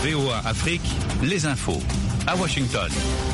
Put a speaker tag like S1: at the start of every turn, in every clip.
S1: VOA Afrique, les infos à Washington.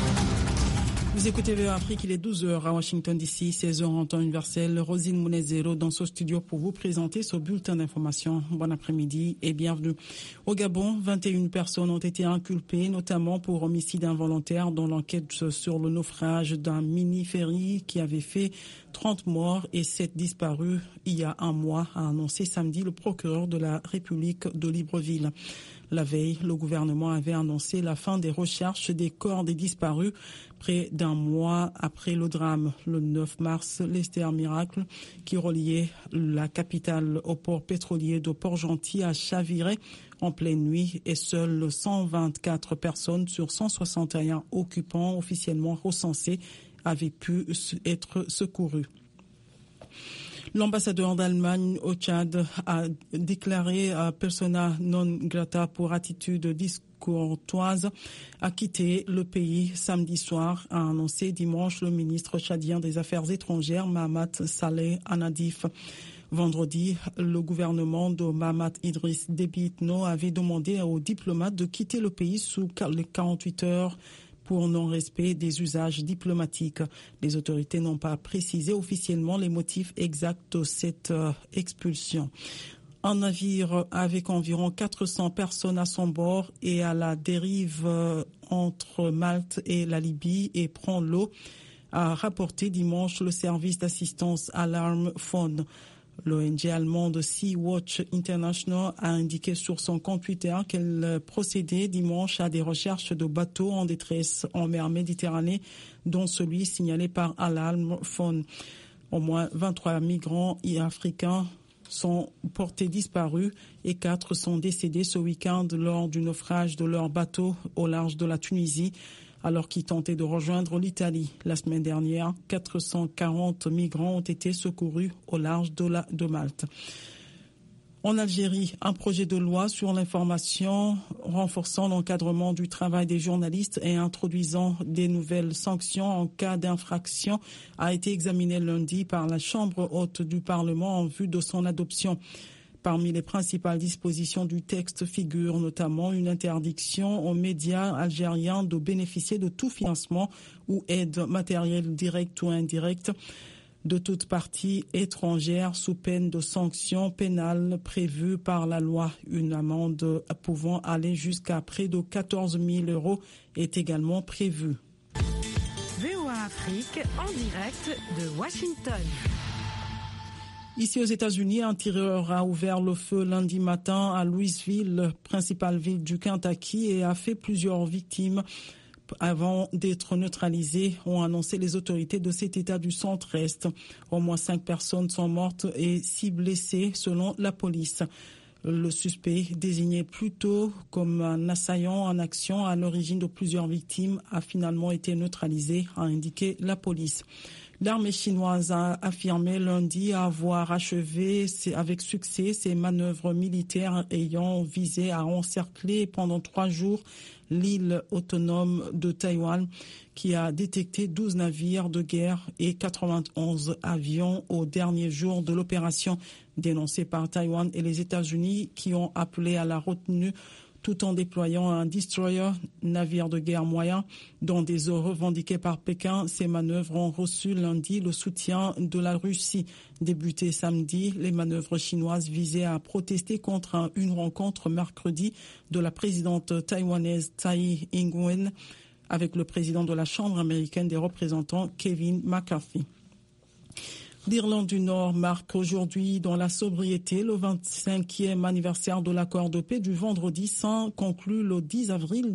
S2: Vous écoutez VOA Afrique, il est 12h à Washington DC, 16h en temps universel. Rosine Mounezero dans ce studio pour vous présenter ce bulletin d'information. Bon après-midi et bienvenue. Au Gabon, 21 personnes ont été inculpées, notamment pour homicide involontaire dans l'enquête sur le naufrage d'un mini-ferry qui avait fait 30 morts et 7 disparus il y a un mois, a annoncé samedi le procureur de la République de Libreville. La veille, le gouvernement avait annoncé la fin des recherches des corps des disparus près d'un mois après le drame. Le 9 mars, l'Esther Miracle, qui reliait la capitale au port pétrolier de Port-Gentil, a chaviré en pleine nuit et seules 124 personnes sur 161 occupants officiellement recensés avaient pu être secourus. L'ambassadeur d'Allemagne au Tchad a déclaré persona non grata pour attitude discourtoise à quitter le pays samedi soir, a annoncé dimanche le ministre tchadien des Affaires étrangères Mahamat Saleh Anadif. Vendredi, le gouvernement de Mahamat Idriss Déby Itno avait demandé aux diplomates de quitter le pays sous les 48 heures pour non-respect des usages diplomatiques. Les autorités n'ont pas précisé officiellement les motifs exacts de cette expulsion. Un navire avec environ 400 personnes à son bord est à la dérive entre Malte et la Libye et prend l'eau, a rapporté dimanche le service d'assistance Alarm Phone. L'ONG allemande Sea-Watch International a indiqué sur son compte Twitter qu'elle procédait dimanche à des recherches de bateaux en détresse en mer Méditerranée, dont celui signalé par Alarm Phone. Au moins 23 migrants africains sont portés disparus et 4 sont décédés ce week-end lors du naufrage de leur bateau au large de la Tunisie, alors qu'ils tentaient de rejoindre l'Italie. La semaine dernière, 440 migrants ont été secourus au large de Malte. En Algérie, un projet de loi sur l'information renforçant l'encadrement du travail des journalistes et introduisant des nouvelles sanctions en cas d'infraction a été examiné lundi par la Chambre haute du Parlement en vue de son adoption. Parmi les principales dispositions du texte figure notamment une interdiction aux médias algériens de bénéficier de tout financement ou aide matérielle directe ou indirecte de toute partie étrangère sous peine de sanctions pénales prévues par la loi. Une amende pouvant aller jusqu'à près de 14 000 € est également prévue.
S3: VOA Afrique en direct de Washington.
S2: Ici aux États-Unis, un tireur a ouvert le feu lundi matin à Louisville, principale ville du Kentucky, et a fait plusieurs victimes avant d'être neutralisé, ont annoncé les autorités de cet État du centre-est. Au moins 5 personnes sont mortes et 6 blessées selon la police. Le suspect, désigné plus tôt comme un assaillant en action à l'origine de plusieurs victimes, a finalement été neutralisé, a indiqué la police. L'armée chinoise a affirmé lundi avoir achevé avec succès ses manœuvres militaires ayant visé à encercler pendant 3 jours l'île autonome de Taïwan, qui a détecté 12 navires de guerre et 91 avions au dernier jour de l'opération, dénoncée par Taïwan et les États-Unis, qui ont appelé à la retenue tout en déployant un destroyer, navire de guerre moyen, dont des eaux revendiquées par Pékin. Ces manœuvres ont reçu lundi le soutien de la Russie. Débutées samedi, les manœuvres chinoises visaient à protester contre une rencontre mercredi de la présidente taïwanaise Tsai Ing-wen avec le président de la Chambre américaine des représentants, Kevin McCarthy. L'Irlande du Nord marque aujourd'hui dans la sobriété le 25e anniversaire de l'accord de paix du Vendredi Saint conclu le 10 avril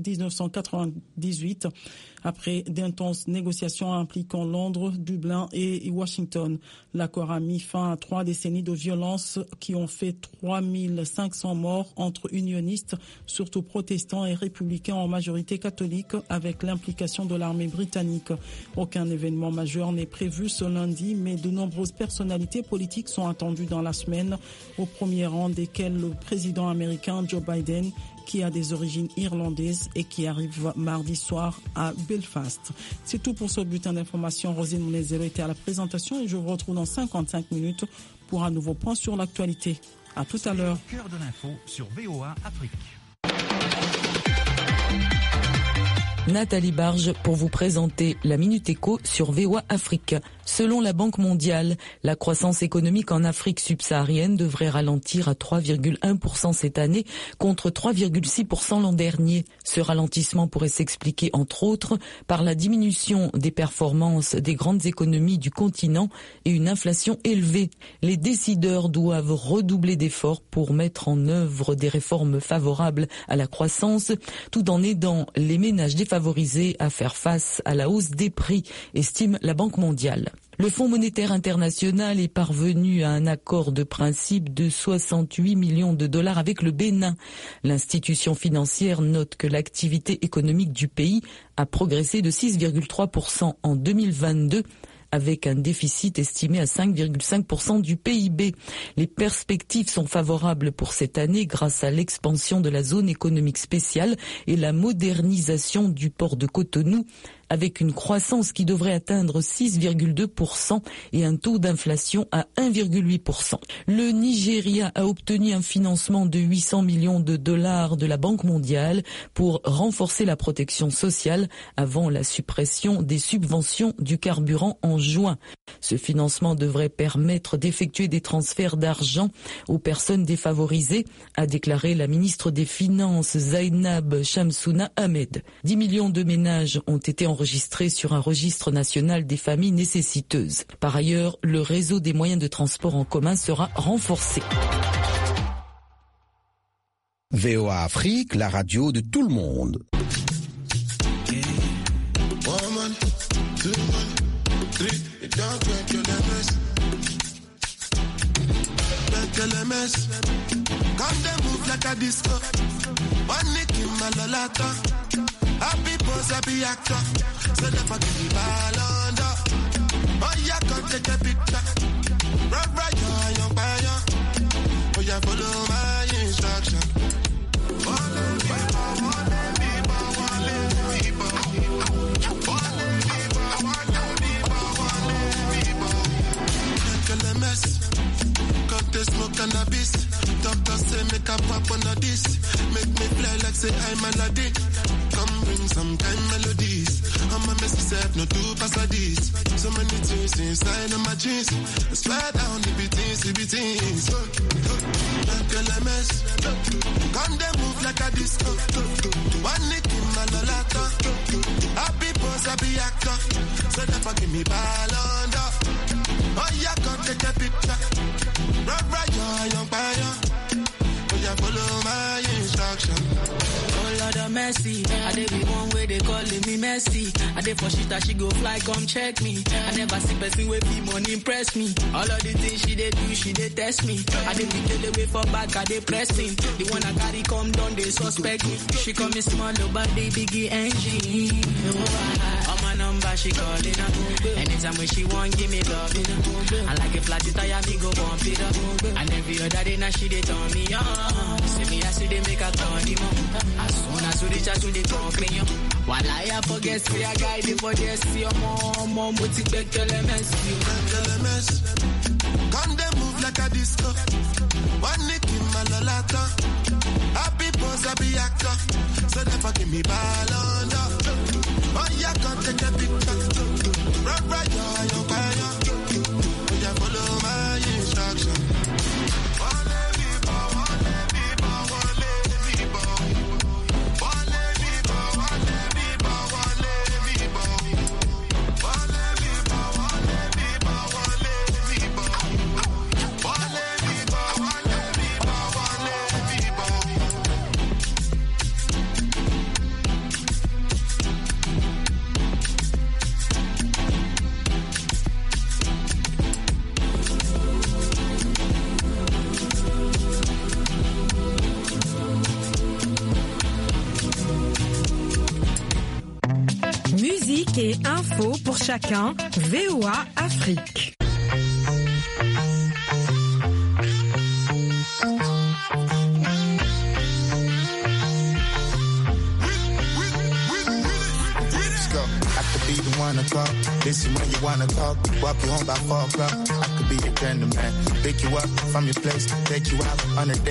S2: 1998 après d'intenses négociations impliquant Londres, Dublin et Washington. L'accord a mis fin à 3 décennies de violence qui ont fait 3500 morts entre unionistes, surtout protestants et républicains en majorité catholique, avec l'implication de l'armée britannique. Aucun événement majeur n'est prévu ce lundi, mais de nombreuses personnalités politiques sont attendues dans la semaine, au premier rang desquelles le président américain Joe Biden, qui a des origines irlandaises et qui arrive mardi soir à Belfast. C'est tout pour ce bulletin d'information. Rosine Mounezero était à la présentation et je vous retrouve dans 55 minutes pour un nouveau point sur l'actualité. À tout à l'heure.
S1: Cœur de l'info sur VOA Afrique.
S4: Nathalie Barge pour vous présenter la Minute Éco sur VOA Afrique. Selon la Banque mondiale, la croissance économique en Afrique subsaharienne devrait ralentir à 3,1% cette année contre 3,6% l'an dernier. Ce ralentissement pourrait s'expliquer entre autres par la diminution des performances des grandes économies du continent et une inflation élevée. Les décideurs doivent redoubler d'efforts pour mettre en œuvre des réformes favorables à la croissance tout en aidant les ménages défavorisés à faire face à la hausse des prix, estime la Banque mondiale. Le Fonds monétaire international est parvenu à un accord de principe de 68 millions de dollars avec le Bénin. L'institution financière note que l'activité économique du pays a progressé de 6,3% en 2022. Avec un déficit estimé à 5,5% du PIB. Les perspectives sont favorables pour cette année grâce à l'expansion de la zone économique spéciale et la modernisation du port de Cotonou, avec une croissance qui devrait atteindre 6,2% et un taux d'inflation à 1,8%. Le Nigeria a obtenu un financement de 800 millions de dollars de la Banque mondiale pour renforcer la protection sociale avant la suppression des subventions du carburant en juin. Ce financement devrait permettre d'effectuer des transferts d'argent aux personnes défavorisées, a déclaré la ministre des Finances Zainab Shamsouna Ahmed. 10 millions de ménages ont été enregistrés sur un registre national des familles nécessiteuses. Par ailleurs, le réseau des moyens de transport en commun sera renforcé.
S5: VOA Afrique, la radio de tout le monde.
S6: Come they move like a disco. One nick in my lalata. Happy pose, happy actor. So never give me ball under. Oh yeah, come take a picture. Run right, young fire. Oh yeah, follow my instruction. They smoke cannabis. Doctor say make a pop on this. Make me play like say I'm Aladdin. Come bring some kind melodies. I'm a messy self, no two pass like this. So many things inside of my jeans. I swear down the beatings. Like LMS. Come they move like a disco. One nick in my lalata. Happy pose, happy actor. So never give me ball under. Oh yeah, come take a picture. Right, young fire. Oh yeah, follow my instruction.
S7: Oh Lord of mercy, I dey be one way they calling me messy. I dey for shit that she go fly, come check me. I never see person with be money impress me. All of the things she dey do, she dey test me. I dey be the way for back, I dey pressing. The one I carry come down, they suspect me. She call me small, but they biggie engine. On my number, she calling up. Anytime when she want, give me love. I like a flat tire, me go bump it up. And every other day now she dey turn me on. See me as they make a turn him on. As soon as we reach out to the company, while I forget, see a guy before they see your mom, but it back to LMS.
S6: Come they move like a disco. One nick in my lalata. Happy pose, happy actor. So never give me ball under. Oh yeah, come take a picture. Right, young fire. Oh yeah, follow my instruction.
S3: Musique et info pour chacun, VOA Afrique.
S8: Be the one to talk, listen when you wanna talk. Walk you home by 4 o'clock. I could be your gentleman, pick you up from your place, take you out on a date.